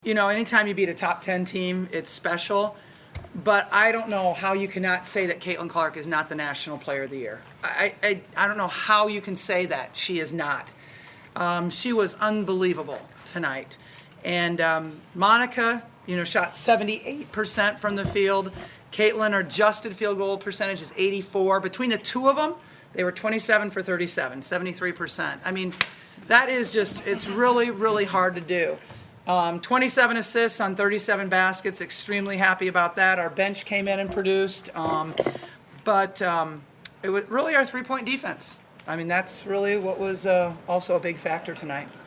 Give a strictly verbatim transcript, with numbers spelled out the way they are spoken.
You know, anytime you beat a top ten team, it's special. But I don't know how you cannot say that Caitlin Clark is not the National Player of the Year. I, I, I don't know how you can say that she is not. Um, she was unbelievable tonight. And um, Monica, you know, shot seventy-eight percent from the field. Caitlin, her adjusted field goal percentage is eighty-four. Between the two of them, they were twenty-seven for thirty-seven, seventy-three percent. I mean, that is just, it's really, really hard to do. Um, twenty-seven assists on thirty-seven baskets, extremely happy about that. Our bench came in and produced, um, but um, it was really our three-point defense. I mean, that's really what was uh, also a big factor tonight.